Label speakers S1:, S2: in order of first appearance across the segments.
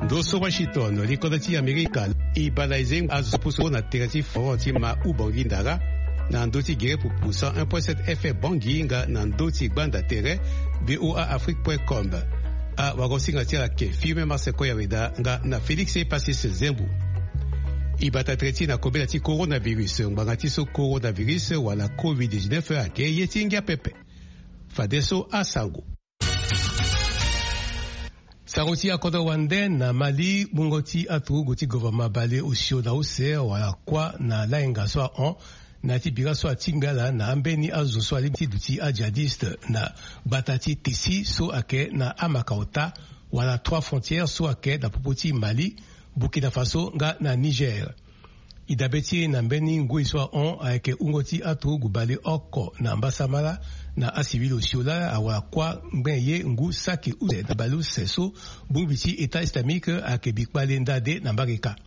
S1: Doso Washington, likodati Amerika, ibalaizing azupuso na terati forti ma ubongindara, na ndoti gere pupusa 1.7 FM bonginga na ndoti gbanda tere, boaafrique.com. A wagosinga tira ke filme Marseco Yaweda nga na Felix Pasis Zembu. Ibata treti na kobela ti coronavirus, ngangati so coronavirus wala COVID-19 ake yetingia pepe. Fadeso asangu. Saroti akodo wande na Mali bungoti atu goti gouvernement bale usio na use wala kwa na laenga so on na tibira so atingala na ambeni azo so alimti duti ajadiste na batati tisi so ake na amakauta wala 3 frontières so ake na popoti Mali, Burkina Faso nga na Niger. Idabeti na mbeni ngui so on ake ungoti atu gubale oko na mbasamala na asivili osiola awa kwa mbenye ngu saki uze na balu seso bumbiti État islamique ake bikbale ndade na mbarika.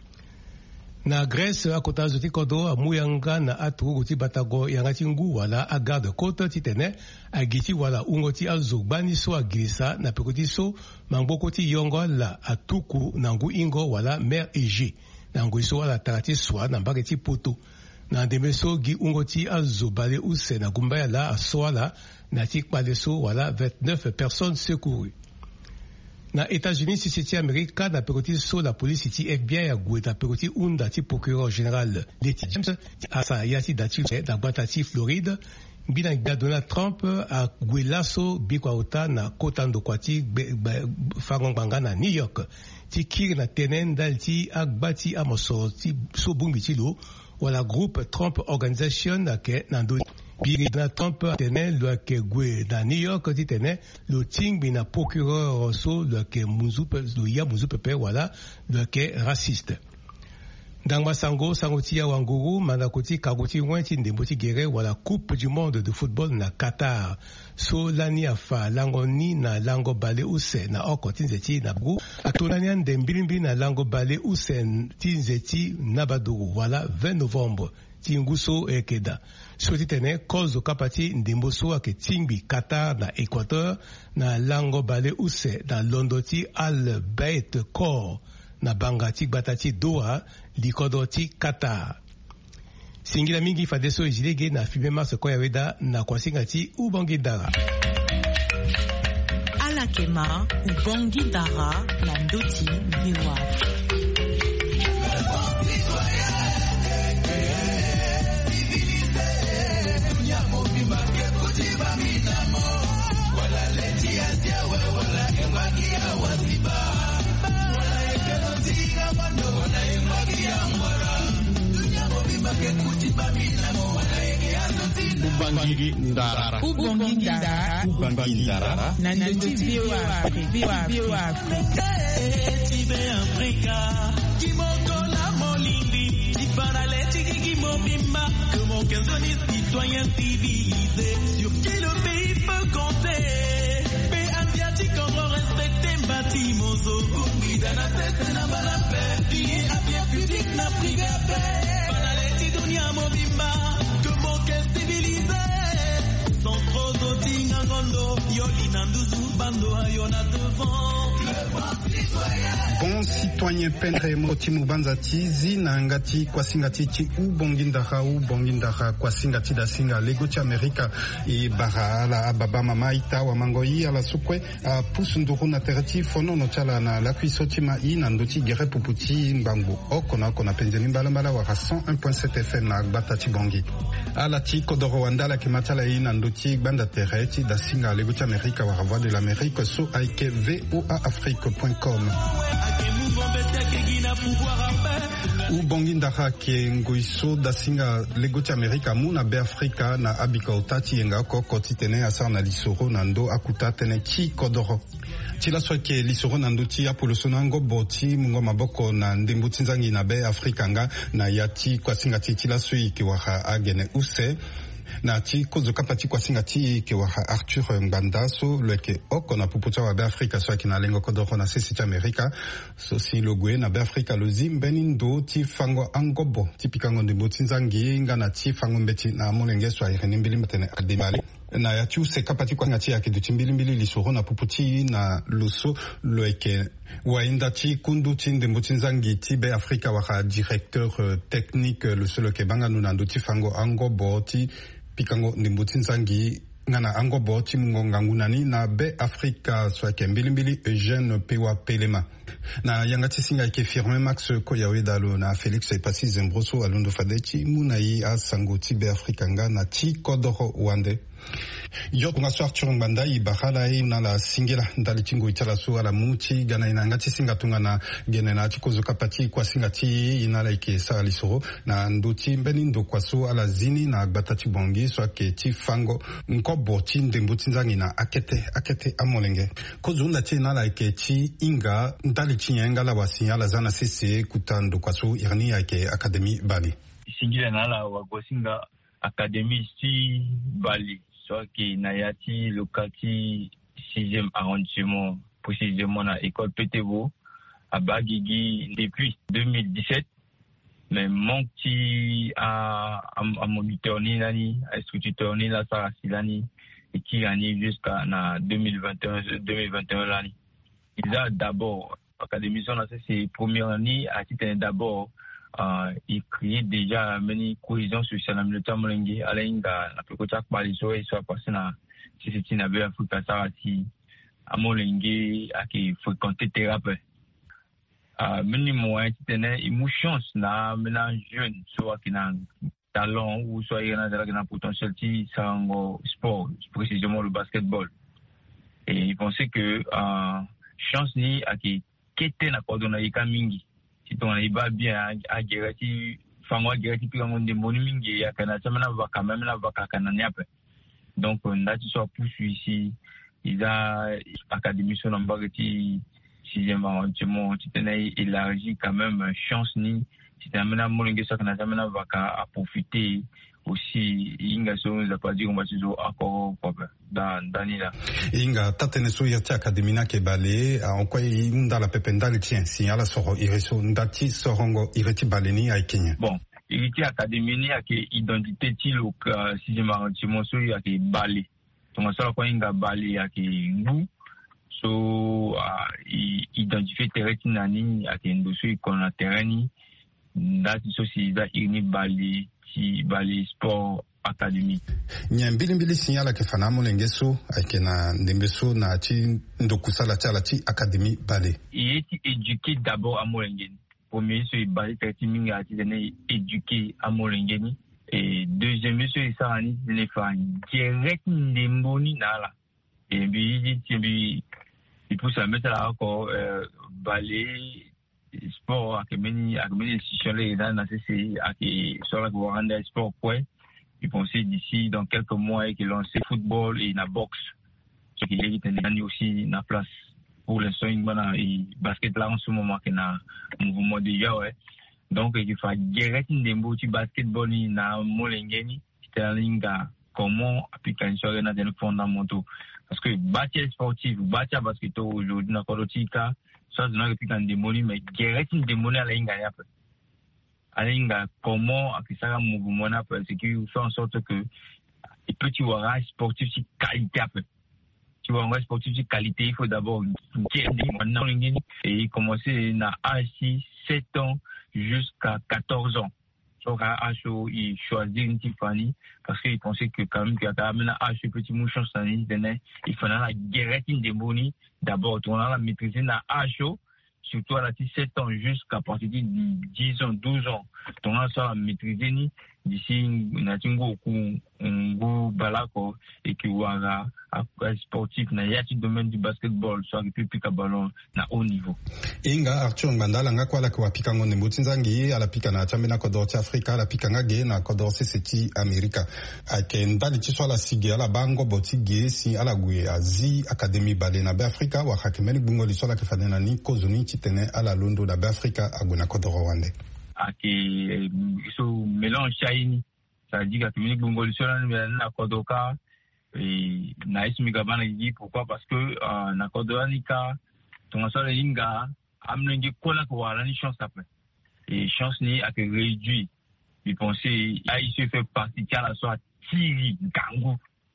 S1: Na Grèce akota zoti kodo amuyanga na atu goti batago yangati ngu wala a garde côte titene agiti wala ungoti azugbani so agilisa na pekoti so mangokoti yongo la atuku na ngu ingo wala mer Ege na ngu so wala tarati swa na mbaketi poto. Na demeso gi ungoti azobale use na gumbaya la aswala na tikpale so wala 29 personnes secourues. Na États-Unis siti Amerika na pekoti so la police ti FBI ya gweta pekoti unda ti procureur général Letty James asa yati dati da batati Floride bina Donald Trump a gwelaso bikwauta na kotando kwati farongbanga na New York ti kiri na tenen dalti agbati amoso ti so bumbiti lo wala groupe Trump Organization ake nando biri na Trump tenen lo ake gwe na New York ti tenen lo ting bina procureur so lo ake lo ya muzu pepe wala lo ake raciste. Dangba sango tia wanguru manakoti kagoti wanti ndemboti gere wala Coupe du Monde de football na Qatar. So lani afa lango ni na lango bale use na oko tinzeti na bru. Atonania ndembilimbi na lango bale use tinzeti na baduru wala 20 novembre. Tinguso ekeda. So titene kozo kapati ndemboso ake tingbi Qatar na Équateur na lango bale use na londoti Al Bayt Kor. Na bangati batati Doha likodoti Qatar. Singila mingi fadeso ejilege na filme Marseco Yaweda na kwasingati ubongindara.
S2: Alakema ubongindara na ndoti biwa.
S3: Ubangindara Nandotibiwa Tibe Afrika Kimokola Molindi Tiparaleti Kikimobimba Que mon quinzoni citoyen civilisé Sur qui le pays peut compter Pays asiatique encore respecté Batimoso Umbidana tête na balapé Dié à bien public na prigapé Paraleti dunia mobimba Que mon quinzoni civilisé Sans trop d'oting en gondo Yoli nanduzu bando ayona devant
S4: Bon citoyen pendre motimu banzati zina ngati kwa singati ti ubongindara kwa singati da singa lego ti Amerika e bara la baba mama ita wa mangoi ala sukwe pusunduru na terati fono no chala na la kuisoti ma ina ndoti gere puputi mbangu okona penzeni mbala wa 101.7 FM na batati bongi ala ti kodoro wandala ke matala ina ndoti banda terati da singa lego ti Amerika wa voix de l'Amérique so aike voaafrique.com ubongindara ke nguiso da singa lego ti Amerika muna be Afrika na abika otati yenga koko titene asa na lisoro na ndo akuta tene ki kodoro tila so ke lisoro na ndo ti apolo sonango boti mungo maboko na ndembu tinzangi na be Afrika nga na yati kwa singa tila so ke wa agene use na ti kozo kapati kwa singa ti ke wa Arthur Mbanda so leke oko na puputa wa be Afrika so akina lengo kodoro na sisi ti Amerika so si logwe na be Afrika lo zimbenindo ti fango angobo ti pikango ndembu tinzangi nga na ti fango mbeti na molenge so ayireni mbili matene ademale na yachu sekapati kwa ngati yake dutimbilimbili lisoro na puputi na luso loeke wainda chi kundu ndembo nzangi tibe Afrika waka directeur technique le solo ke banga nunando tifango ango boti pikango ndembo nzangi ngana ango boti mungonga ngunani na be Afrika swake mbilimbili Eugène Pewa Pelema na yangati singa ke firme Max Koyawe dalo na Felix Epasi Zembroso alondo fadechi munai a sangoti be Afrika ngana ti kodoro wande yo tunga so Arthur Mbanda ibakhala ina la singela ndali chingo itala so ala muchi gana ina ngati singa tunga na gene na chikozo kapati kwa singati ina la ike sa lisoro na nduti mbeni ndo kwa so ala zini na batati bongi so ke ti fango nkobo ti ndembo tinzangi na akete amolenge kozo ndati ina la ike ti inga ndali chinyenga la wasinyala zana sisi kutando kwa so irni ike Académie Bali
S5: singila na la wagosinga Académie si Bali soit qui Nayati, Lokati, 6e arrondissement, précisément à l'école Pétévo, à Bagigi, depuis 2017. Mais mon petit à moniteur Nilani, à instructeur Nila Sarasilani, et qui année jusqu'à 2021 l'année. Il a d'abord, Académie Son, c'est première année, à titre d'abord, il crée déjà une cohésion sociale dans le temps molengue alenga na pekocha kwaliso soit passé na sisi na be Afrika sarati amolengue aki fréquenter thérapie meni moyen tene une chance na ménage jeune soit qui na talent ou soit il y a un potentiel qui sango sport précisément le basketball et il pensait que chance ni aki kete na kodona ikamingi si ton iba bien a gerati fangwa gerati pika monde moni mingi ya kana chamana vaka même la vaka kana nyape donc on a soit poursuivi ici il a Académie Son Mbagati 6e arrondissement tu tenais élargi quand même chance ni si t'amena molingue ça kana chamana vaka à profiter aussi inga so za pas dire on va toujours encore dans là
S4: inga tatene so yati Académie na ke balé en quoi inda la pependali tien signala soro ireso ndati sorongo ireti baleni à Kenya
S5: bon ireti Académie ni ake identité ti lo 6e arrondissement so yake balé donc ça quoi inga balé ake ngu so identifier terrain nani ake ndoso ikona terrain ndati so si da ini balé Bali Sport Academy.
S4: Nyambili signala ke fanamo lengeso akena ndembeso na ti ndokusala tala ti Académie Bali.
S5: Il est éduqué d'abord à Molengeni. Premier c'est Bali traitement a été éduqué à Molengeni et deuxième c'est ça ni ne fa direct ndemboni nala. Et puis il faut ça mettre là encore Bali sport akemeni institutionnel dans la CCI aki sur la Rwanda sport point ils pensaient d'ici dans quelques mois qu'ils lancer football et la boxe ce qui est gagné aussi na place pour l'instant et basket là en ce moment que na mouvement déjà ouais donc il faut direct ndembo ti basketball ni na molengeni sterlinga comment appliquer sur les fondamentaux parce que bâtir sportif bâtir basket aujourd'hui na kolotika ça c'est une réplique démonie mais direct une démonie à l'inga ya à l'inga comment akisara mouvement na parce que fait en sorte que les petits warage sportifs de qualité après tu vois un sportif de qualité il faut d'abord et commencer à âge 7 ans jusqu'à 14 ans donc à HO il choisit une Tiffany parce qu'il pensait que quand même qu'il y a un âge petit mouchon ça il faut la direct une démonie d'abord on a la maîtriser na HO surtout à la 17 ans jusqu'à partir de 10 ans 12 ans on a ça maîtriser ni d'ici natingo ku ngo balako et qui wara sportif na yati domaine du basketball soit depuis ka ballon na haut niveau
S4: inga Arthur Mbandala ngakwala kwa pika ngone mutsinzangi ala pika na chamena ko dot Africa ala pika ngage na ko dot seti America akenda litso la sige ala bango botige si ala gwe azi Académie Bali na be Africa wa hakemeni bungo litso la kefana ni kozuni chitene ala londo na be Africa aguna ko Rwanda
S5: ake so mélange chaini ça dit que communique bongo sur na kodoka et na ismi gabana dit pourquoi parce que na kodonika ton so linga amnengi kola ko wala ni chance après et chance ni a réduit il pensait il se fait partie à la soit tiri gangu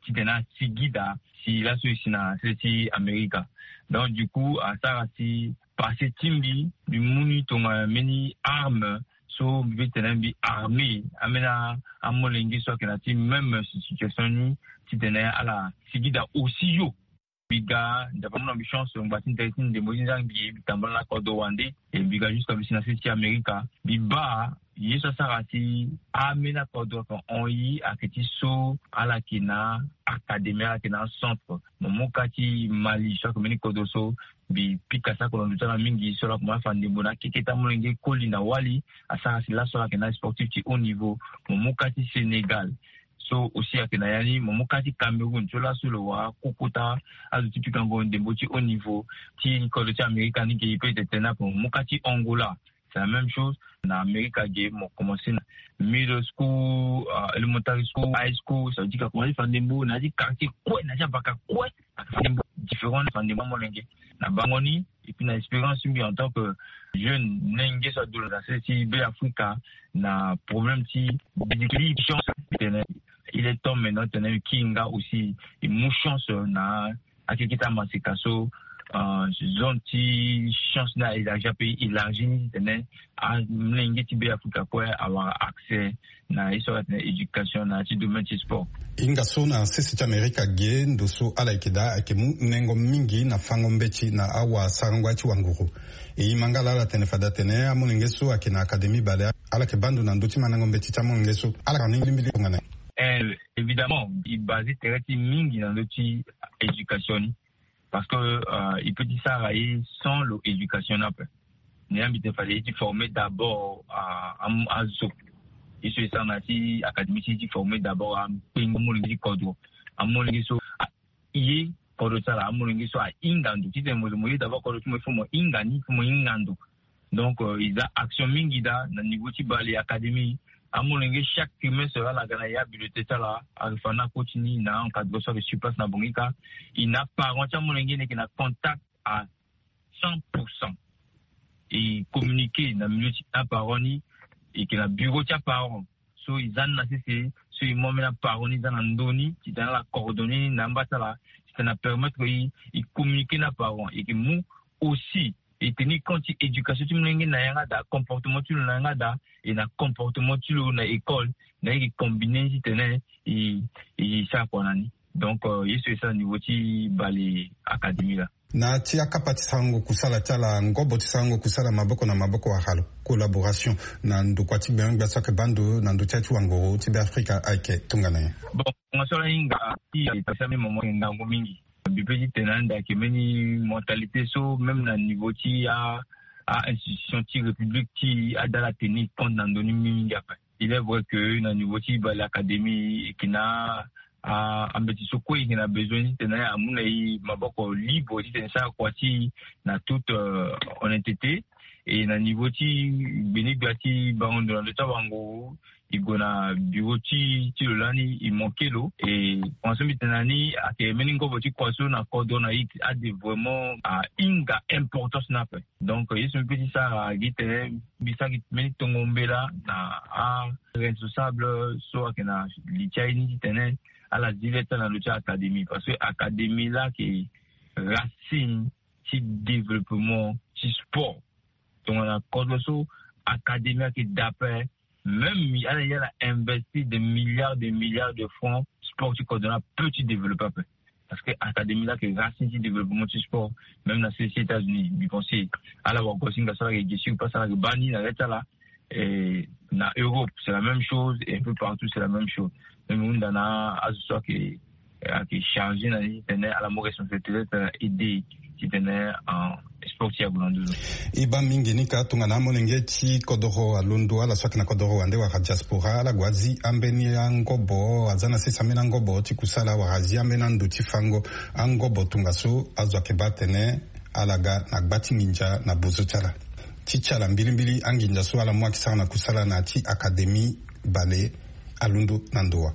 S5: si tena sigida si la suisina si America. Donc du coup à ça si passer timbi du muni tonga many armes so tena bi armée amena amolengi so kana ti même situation ni si tena ala sigida aussi yo biga d'abord une chance on va t'intéresser de mozinga bi tambala la Kodo Wande et biga jusqu'à bisina si America biba yeso sarati amena Kodo on yi aketi so ala kina académie ala kina centre momokati Mali so comme ni Kodo so bi pikasa ko ndutala mingi so la kuma fande bona kiketa mulenge kolina wali asara si la so la kina sportif ci haut niveau momokati Sénégal. So aussi à Kenayani, Momokati Cameroun, Jola Solowa, Kokota, Azuti Pikango, Demboti au niveau, Ti Kolotia Américain qui peut être tenable pour Momokati Angola. C'est la même chose. En Amérique, on commencé middle school, elementary school, high school, ça veut dire qu'on a dit Fandembo, on a dit quartier quoi, on a dit Baka quoi, Fandembo différent, Fandembo Molenge. Na Bangoni, et puis na expérience en tant que jeune, Nenge Sadou, la CCB Africa, na problème si, chance, il est temps maintenant de Kinga aussi une chance na akikita masikaso zone ti chance na élargir pays élargi tene a mlengi ti be Africa pour avoir accès na éducation na ti domaine ti sport
S4: inga so na sisi America ge ndoso ala ikida akemu nengo mingi na fango mbechi na awa sarangwa ti wanguru e mangala la tene fada tene amulengeso akina académie bale ala ke bandu na ndoti manango mbechi ta amulengeso ala kaningi mbili ngana.
S5: Évidemment, il basé très mingi dans l'éducation parce que il peut dire ça sans l'éducation après. Il fallait être formé d'abord à zo. Il se sent nati académie si formé d'abord à pingomolingi kodro. Amolingi so iye kodro sala amolingi so a ingando. Si t'es mozo d'abord kodro tu me faut mo ingani faut mo ingando. Donc il a action mingi da na niveau ti bali académie. Amolengue chaque humain sera la ganaya bibliothèque là alfana continue na encadre sur le surplace na bongika il n'a pas amolengue n'est qu'il a contact à 100% et communiquer na milieu à paroni et qu'il a bureau tia parent so ils en na c'est so ils m'ont mis la paroni dans ndoni qui dans la coordonnée na mbatala ça na permettre il communiquer na parent et que nous aussi et tenir compte éducation tu mlengi na yanga da comportement tu na da et na comportement tu na école na qui combiner si tenait et ça konani donc yesu ça niveau ti bali académie là
S4: na ti akapati sango kusala tala ngobo ti sango kusala maboko na maboko wa halo collaboration na ndukwa ti benga saka bando na nducha ti wangoro ti be Africa ake tungana
S5: bon on so la inga ti pasami momo ndango mingi bipedi tenanda ke meni mentalité so même na niveau ti a institution ti république ti a dans la tenir compte dans doni mingi après il est vrai que na niveau ti ba l'académie qui na a mbeti so ko il a besoin tenaya amuna i maboko libre ti tensa kwa ti na toute honnêteté et na niveau ti benigati bango dans le tabango igona bureau ti lolani il manquait l'eau et ensemble tenani ake meningo boti kwaso na cordona it a des vraiment inga importance na pe donc il se petit ça gite bisa gite meni tongombela na responsable so akena lichaini tenen à la directeur dans le académie parce que académie là qui racine ti développement ti sport donc on a cordoso académie qui d'après même il y a investi des milliards de francs sportifs qu'on a petit développé parce que l'académie là qui racine du développement du sport même dans les États-Unis ils pensent à la Wagosinga ça qui est pas ça que bani na là et na Europe c'est la même chose et un peu partout c'est la même chose même on a associé qui est chargé à la mauvaise responsabilité aider qui tenait en sportif à Boulandozo.
S4: Iba mingi nika tungana monenge ti kodoro alundu ala swaki na kodoro wande wa diaspora ala gwazi ambeni angobo azana sisa mena ngobo ti kusala wa hazi ambena ndu ti fango angobo tungaso azwa kebatene alaga na gbati ninja na buzo chala ti chala mbili anginja so ala mwa kisana kusala na ti académie bale alundu nandoa.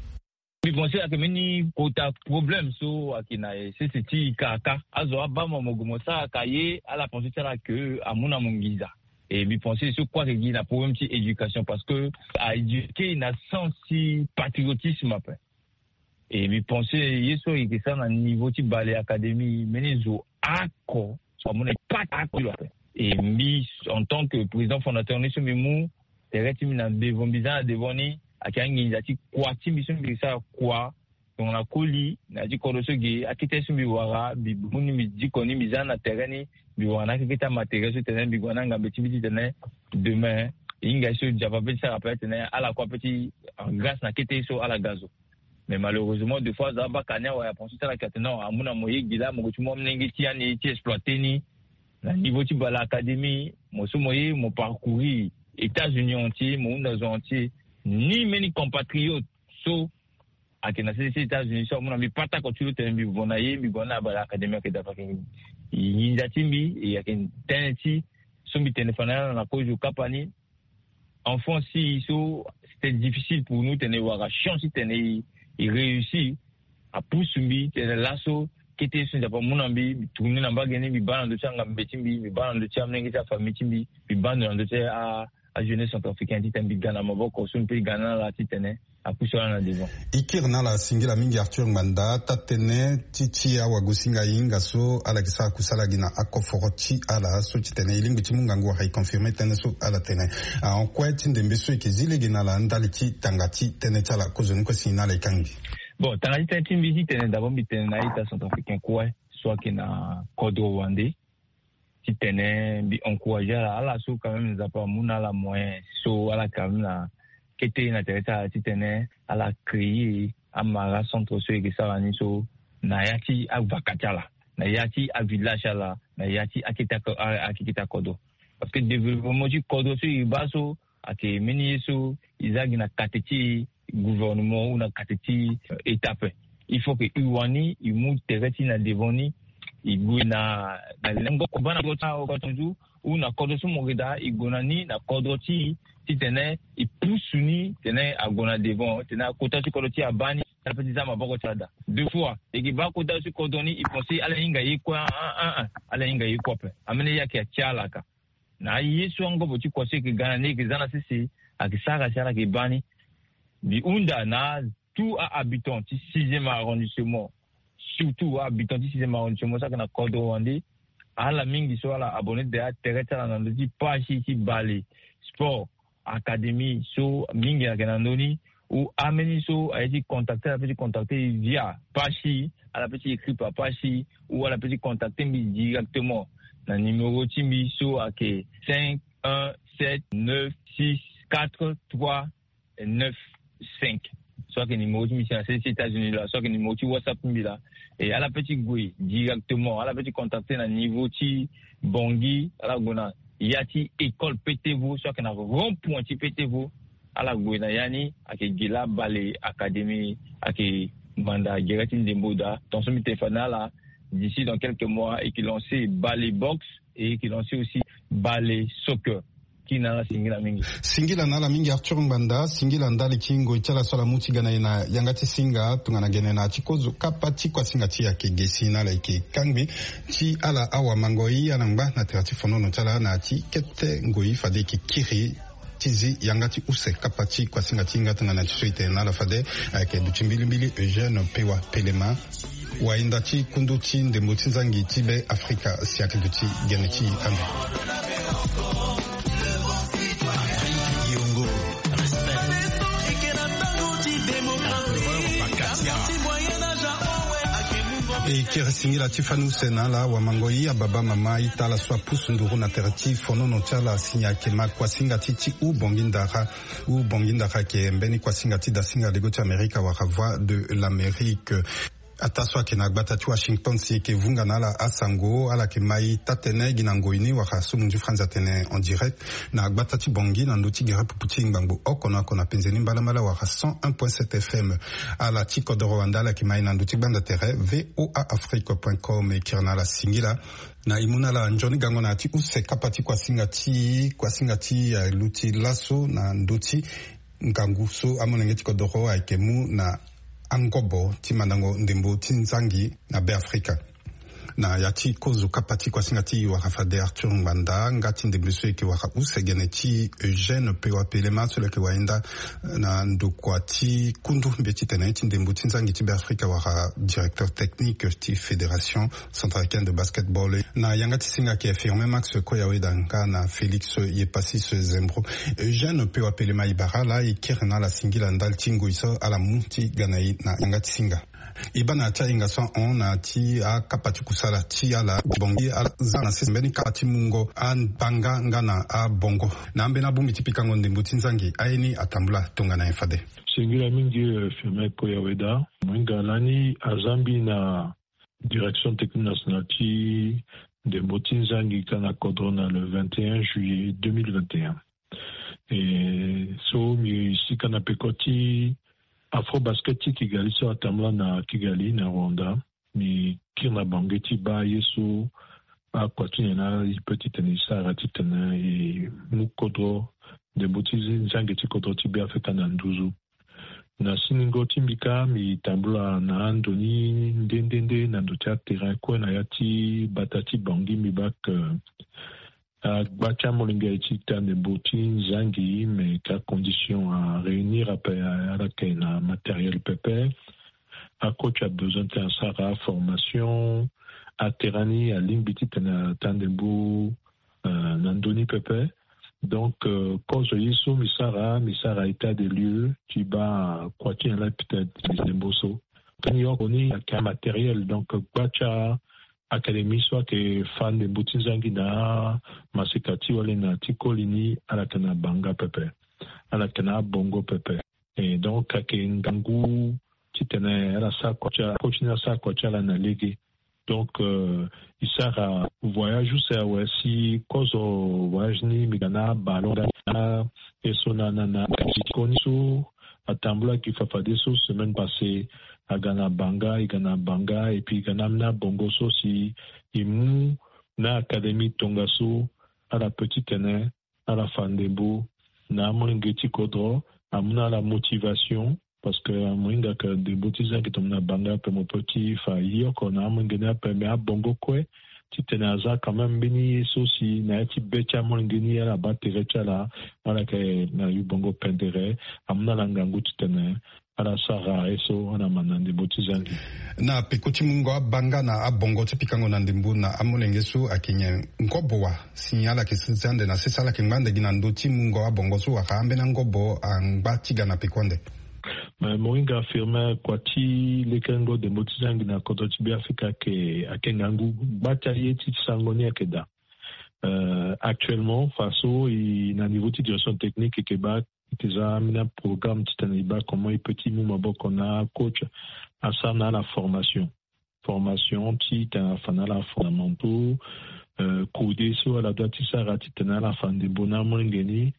S5: Je pense que meni kota problème so akina c'est ti kaka azo abama mogomosa kaye ala penser ça que amuna mongiza et je pense que quoi que la problème ti éducation parce que à éduquer na sens patriotisme après et mi penser yeso que ça na niveau ti balé académie menezo ako so mon pas ako et mi en tant que président fondateur ni so memu tereti mi na devon bizana devoni akangi zati kwa ti mi so mi ça quoi on a koli na di kodo so ge akite so mi wara bi buni mi di koni mi zana tereni bi wana kita matériel so terrain bi wana nga beti bi terrain demain inga so java pe ça rappelle terrain à la quoi petit grâce na kite so à la gazo mais malheureusement des fois ça ba kanya wa penser ça la katena amuna moye gila mo tu mo mnengi ti ani ti exploiter ni na niveau ti bala académie mo so moye mo parcourir États-Unis entier mo monde entier ni many compatriotes so akina ces États-Unis so mo na mi pata ko tu te mi bona bala académie ke dafa ke yinda timbi e yakin teneti so mi téléphone na ko ju kapani enfant si so c'était difficile pour nous tenir voir chance tenir il réussit à pousser l'assaut qui était sur la monambi tourner na bageni bi bana de changa betimbi bi bana de chamne ngi ta famille timbi bi bana de à jeunesse centrafricaine titembi Ghana maboko sun pe Ghana la titene a pousser na devant
S4: ikirna la singila mingi Arthur Mbanda tatene tichi awa gusinga inga so ala kisa kusala gina akoforochi ala so titene ilingi timunga ngwa hai confirmer tene so ala tene en quoi tindembe so ikizile gina la ndaliti tangati tene chala kozoni ko sinala ikangi.
S5: Bon, tangati tene visite d'abord bitene na ita centrafricain quoi soit que na Code Rwandais si tene bi encourager ala so quand même nous pas muna la moyen so ala quand même na kete na tereta si tene ala créer amara centre so que ça ni so na yati avakatala na yati a village la na yati akita kodo parce que développement du kodo so ibaso ake meni so izagi na kateti gouvernement ou na kateti étape il faut que iwani imu tereti na devoni iguna na lengo ko bana ko tonju ou na kodo so mogeda igona ni na kodo ti tene ipusuni tene agona devon tene akota ti kodo ti abani ta petit za maboko tada deux fois et ki ba kota ti kodoni il pensait ala inga yikwa ala inga yikwa pe amene yake achala ka na yesu ngo ti kwase ki Ghana ni ki zana sisi akisaka sala ki bani bi unda na tout habitant du 6e arrondissement surtout habitant du 6e arrondissement ça na Code Rwandais ala mingi so ala abonné de tereta na ndi pashi ki bale sport académie so mingi na kanandoni ou ameni so a été contacté via pashi à la petite écrit par pashi ou à la petite contacter directement na numéro timbi so à que 5 1 7 9 6 4 3 9 5 soit que numéro timbi c'est aux États-Unis là soit que numéro ti WhatsApp timbi là et à la petite gouy directement à la petite contacter na niveau ti Bongi à la gona yati école PTV soit que na rond-point ti PTV à la gouy na yani ake gila balé académie ake manda Gerati Ndemboda dans son téléphone là d'ici dans quelques mois et qui lançait ballet box et qui lançait aussi ballet soccer qui na singila mingi
S4: Arthur Mbanda singila ndali kingo ichala swala muti gana ina yangati singa tungana gene na chikozo kapati kwa singa tia kegesi na like kangbi ti ala awa mangoi anangba na terati fonono chala na ti kete ngoi fade ki kiri tizi yangati use kapati kwa singa tinga tungana tsuite na la fade ke duchimbilimbili Eugène Pewa Pelema waindati kunduti ndembuti nzangi tibe Afrika siakle duti geneti ambe e kiri singila tifanu senala wa mangoi ababa mama itala swa pusunduru na terati fonono chala sinya kema kwa singa titi u bongindaka ke mbeni kwa singa ti da singa lego ti Amerika wa voix de l'Amérique ataswa ke na gbata ti Washington si ke vunga na la asango ala ke mai tatene ginangoini wa sumunju France atene en direct na gbata ti bongi na ndoti gera puputi ngbango okona kona penzeni mbalamala wa 101.7 FM ala ti Code Rwanda ala ke mai na ndoti banda tere voaafrique.com e kirna la singila na imuna la njoni gango na ti use kapati kwa singati luti laso na ndoti ngangu so amonenge ti Code Rwanda akemu na angobo ti mandango ndembo ti nzangi na be Afrika na yati kozo kapati kwa singati wakafade Arthur Mbanda ngati ndebleso eke waka usegeneti Eugène pewa pelema sole ke waenda na ndokwati kundu mbeti teneti ndembuti nzangi tibe Afrika waka directeur technique ti Fédération centrafricaine de basketball na yangati singa ki affirme Max Koyaweda na Félix Yepassis Zembro Eugène pewa pelema ibara la ikirna la singila ndal tingo iso ala munti ganai na yangati singa ibana cha ingaswa on na ti a kapati kusala ti ala bongi ala zana sembeni kapati mungo an banga ngana a bongo na ambena bumi tipika ngonde mbuti nzangi aini atambula tonga na efade
S6: singila mingi firme Koyaweda mwinga lani azambi na direction technique nationale ti de mbuti nzangi kana kodrona le 21 juillet 2021 et so mi sikana pekoti Afrobasket Kigali so atamla na Kigali na Rwanda mi kirna bangeti ba yesu a kwatune na petit tenisa ratitana e mukodro de botizi nzangeti kodro tibi afeka na nduzu na siningo timbika mi tambula na andoni ndendende na ndotia terrain ko na yati batati bangi mi bak Bacha Molinga Etita de Boutin Zangi, mais qu'à condition à réunir à la matériel PP. À coach a besoin d'un Sara formation, à Terani, à Limbiti, à Tandembu, Nandoni PP. Donc, cause Yesu, Misara, état des lieux, qui bat, quoi qu'il y en a peut-être, les Mbosso. Quand il y a un matériel, donc, Bacha, Académie soit que fan de Boutinzangi na Masekati wale na Tikolini à la Kana Banga Pepe, à la Kana Bongo Pepe. Et donc, à Ngangu, Titene, à la Sakocha, continue à Sakocha la Nalegi. Donc, il sert à voyage ou c'est à si cause au voyage ni Migana, Balonga, et Sonana, Tikonisu, à Tambula qui fait des sous semaine passée. À Ghana Banga, et puis Ghana Mna Bongoso si imu na Académie Tongaso à la petite année, à la Fandebo, na Mongeti Kodro, amuna la motivation, parce que Moinga que des botisans qui tombent na Banga, pour mon petit faillir, qu'on a Mongena permet à Bongo Kwe, Titenaza quand même béni, si na eti becha Mongeni à la batterecha là, voilà que na yu Bongo pendere, amuna la Ngangu Titene. Ala Sara eso ana manande botizangi
S4: na pekoti mungo banga na abongo tipikango na ndimbu na amulengesu akinye ngobowa sinyala kisizande na sesala kingande ginando ti mungo abongo su akambe na ngobo angbachiga na pekonde
S6: Moinga affirme kwati lekengo de botizangi na kototibi Afrika ke akengangu bataye ti sangoni akeda actuellement faso na niveau de direction technique Québec déjà un programme Titaniba comment il petit mouvement qu'on a coach à ça on a la formation petit la fondamentaux codé sur la date ça ratitana la fin de bonamon ngeni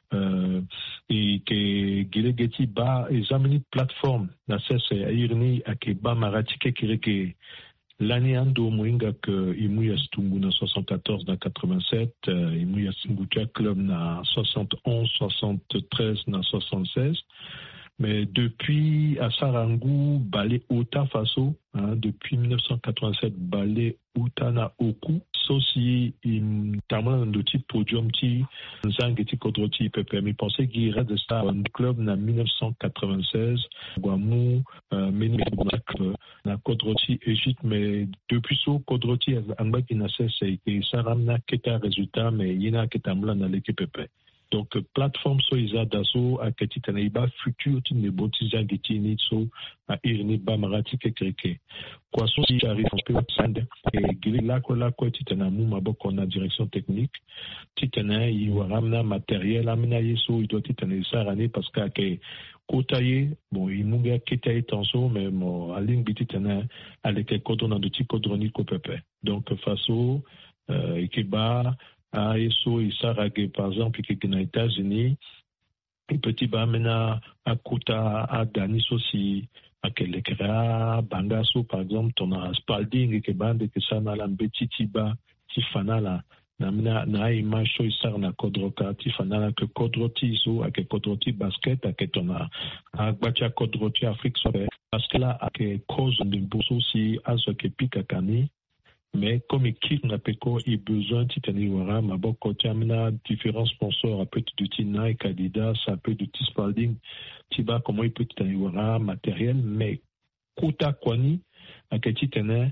S6: et que gilegeti ba examiner plateforme la c'est irni akeba maratike kireke l'année ando moinga que imuya stumbu na 74 na 87 imuya singucha club na 71 73 na 76 mais depuis à Sarangu balé Ota Faso depuis 1987 balé Ota na Oku sosi tamana ndo ti podium ti nzangeti kodroti pepe mi pensais qu'il irait de ça un club na 1996 Guamu meni na kodroti Égypte mais depuis so kodroti anga qui na cesse et saramna keta résultat mais yina ketamla na l'équipe pepe. Donc, plateforme so isa daso a ketitana iba futur ti ne botiza getini so a irni ba marati kekreke. Kwa so si arrive en peu sande et gili la ko titana mu maboko na direction technique titana i waramna matériel amina yeso i doit titana sarane parce que kotaye bon i munga ketaye tanso mais mo aling bititana aleke kodona de ti kodroni ko pepe. Donc faso ikeba à ESO et Saragé, par exemple, qui est aux États-Unis, et petit Bamena, à Kouta, à Danis aussi, à Kelekra, Bangaso, par exemple, ton a Spalding, et Bande, que ça n'a la Betitiba, Tifanala, na image so isar na Kodroka, Tifanala, que Kodroti, so, à que Kodroti basket, à que ton a Bacha Kodroti Afrique, parce que là, à que cause de Bosso, si, à ce que Pikakani, mais comme équipe n'a pas besoin de tenir ma bonne côté amena différents sponsors un peu de Nike, Adidas, un peu de T-Spalding, tiba comment il peut tenir matériel, mais kota kwani à quel tenir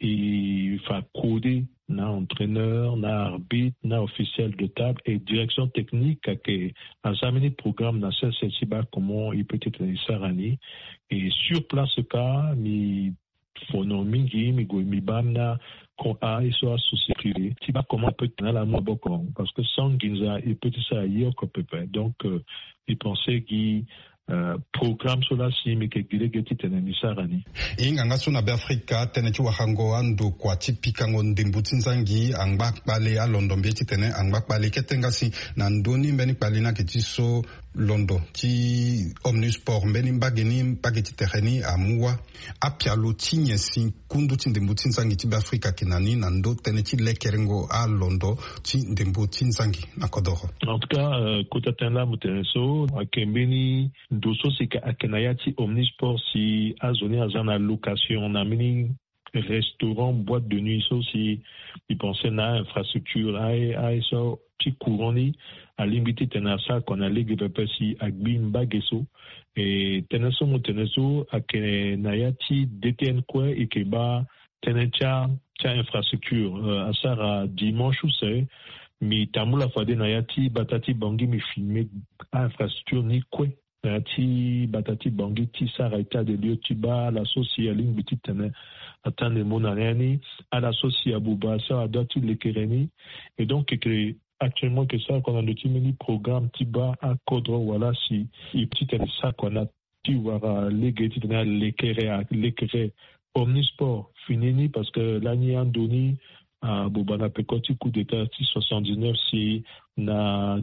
S6: il fa coder na entraîneur, na arbitre, na officiel de table et direction technique à que à examiner programme na tiba comment il peut tenir sarani et sur place cas mi fono mingi mi go mi bamna qu'on a et soit associé privé tu vas comment peut tenir la moi beaucoup parce que sans ginza il peut ça ailleurs qu'on peut pas donc il pensait qu'il programme cela si mais que gilegeti tenani sarani
S4: inganga suna be Afrika teneti wa hango ando kwa tipika ngonde mbutsinzangi angbak bale a London be titene angbak bale ketengasi na ndoni mbeni balina ketiso Londo ti Omnisport mbeni mbageni paketi terreni amua apialo tinyesi kundu tindembutsinzangi ti be Afrika kinani na ndo teneti lekerengo a Londo ti ndembutsinzangi na kodoro
S6: en tout cas kota tenla muteneso akembeni doso sika akenayati Omnisport si azoni azana location na mini restaurant boîte de nuit so si il pensait na infrastructure ai so petit courant ni à limiter tenasa qu'on a ligue de si agbim bageso et teneso muteneso akenayati DTN quoi et que ba tenecha infrastructure asara dimanche ou c'est mi tamula fade nayati batati bangi mi filmer infrastructure ni quoi nayati batati bangi ti sara état de lieu tiba l'associé à ligne petit tene attendre mon année à l'associé à Bouba ça a datu le kereni et donc que actuellement que ça qu'on a le timini programme tiba à Kodro voilà si il petit ça qu'on a tu voir les geti tena l'éclairé Omnisport finini parce que l'année andoni à Bobana Pekoti coup d'état 79 si na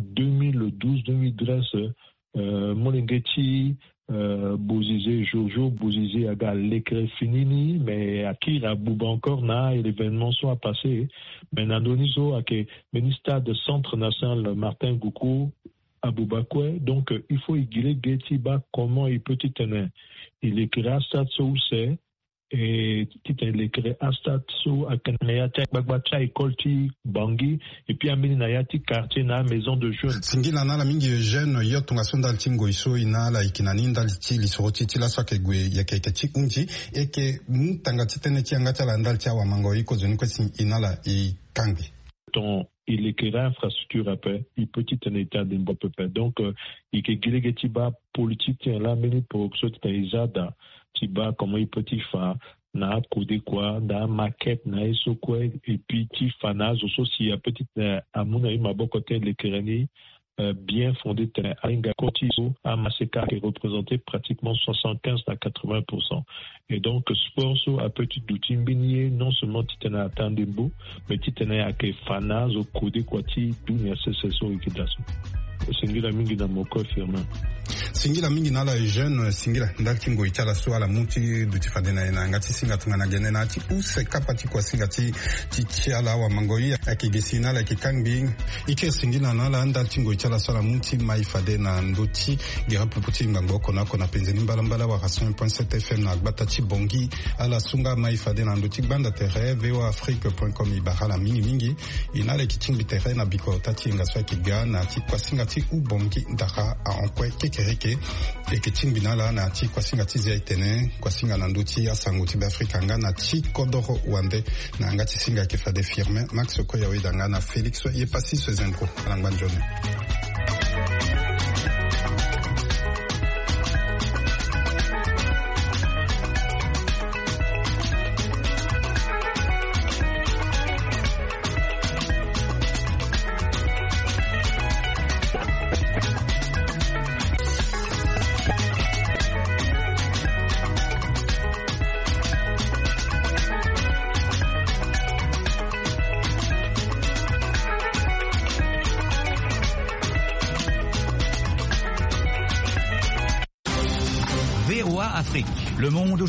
S6: 2012-2013 Molengeti Bouzizé Jojo Bouzizé aga l'éclairé finini mais à qui la Bouba encore na et l'événement soit passé mais na donizo à que ministère de centre national Martin Goukou à Boubakwe donc il faut y guider ba comment il peut tenir il écrit ça où c'est et titre l'écrit Astat so akanayati bagbacha école ti bangi et puis amini nayati quartier na maison de jeunes
S4: singila na la mingi jeune yo tunga sonda tingo iso ina la ikinaninda ti lisoroti ti la swakegwe yakeke ti unji et que mutanga titene ti angata la ndal ti wa mango iko zoni ko sin ina la i kangi
S6: ton il écrira infrastructure après il petit un état d'un bon peu donc il que gilegeti ba politique la meni pour que soit taizada tiba comment il peut faire na code quoi na maquette na eso quoi et puis ti fanaz aussi a petite à mon avis ma bon côté l'écrani bien fondé à Inga Cotiso à Maseka qui représentait pratiquement 75 à 80%. Et donc, sport a petit d'outil bénier, non seulement titana à Tandembo, mais titana à Kefanaz au Code Kwati, d'où il y a CCSO et Kidaso. Singila mingi na moko firma.
S4: Singila mingi na la jeune singila ndaki ngo itala so ala muti duti fadena na ngati singa tungana gene na ti use kapati kwa singa ti tiala wa mangoia akigesina la kikangbing ike singila na la ndaki ngo itala so ala muti mai fadena ndoti gira puputi ngango kona kona penzeni mbala wa 100.7 FM na gbata ti bongi ala sunga mai fadena ndoti banda terre voafrique.com ibara mingi ina le kitimbi terre na biko tati ngaswa kiga na ti kwa singa ti ubongi ndaka a onkwe kekereke e keting binala na ti kwa singa ti zia itene kwa singa na nduti ya sango ti Afrika nga na ti kodoro wande na nga ti singa ke fade firme Max Okoya wedanga na Felix ye pasi so zentro alangban jone.
S7: Afrique, le monde